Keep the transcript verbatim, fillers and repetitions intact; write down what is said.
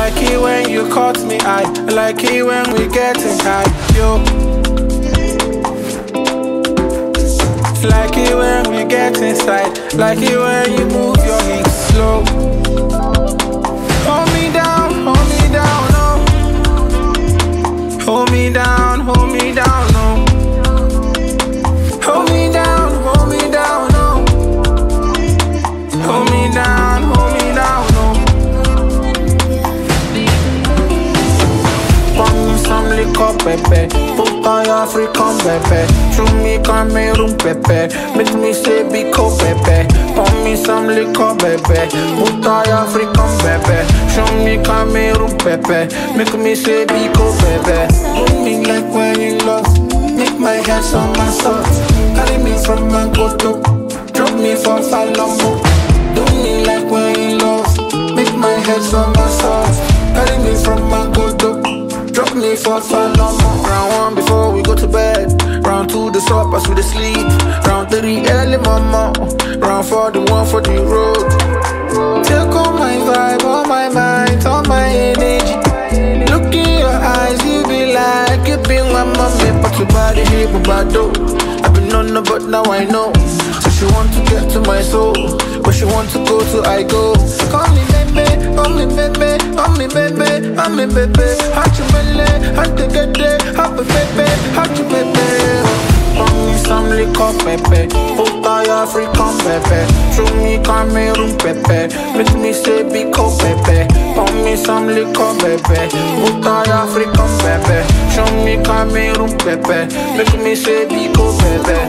like it when you caught me high. I like it when we getting high, yo. Like it when we get inside. Like it when you move your hips slow. Hold me down, hold me down, no. Hold me down, hold me down, no. Hold me down, hold me down, no. Hold me down, hold me down, no. Pour me some liquor, baby. Put on your African, baby. Show me Cameroon, baby. Make me say Biko, baby. Pour me some liquor, baby. Put on your African, baby. Show me Cameroon, baby. Make me say Biko, baby. Do me like when you lost. Make my head on my socks. Carry me from my Goto. Drop me from Falomo. Do me like when you lost. Make my head on my socks. Carry me from my Goto. Drop me for Falomo. Round one before we go to bed. Round two the stop as we the sleep. Round three early mama. Round four the one for the road. Take on my vibe, all my mind, all my energy. Look in your eyes, you be like you been my mommy, but your body hit my body. I've been on the but now I know. So she want to get to my soul, but she want to go to I go. Call me baby, call me baby, call me baby, call me baby. Hot you belly, hot to get there, hot baby, hot you baby. Pour me some liquor, baby. Put on your African, baby. Show me Cameroon, baby. Make me say Biko, baby. Pour me some liquor, baby. Put on your African, baby. Show me Cameroon, baby. Make me say Biko, baby.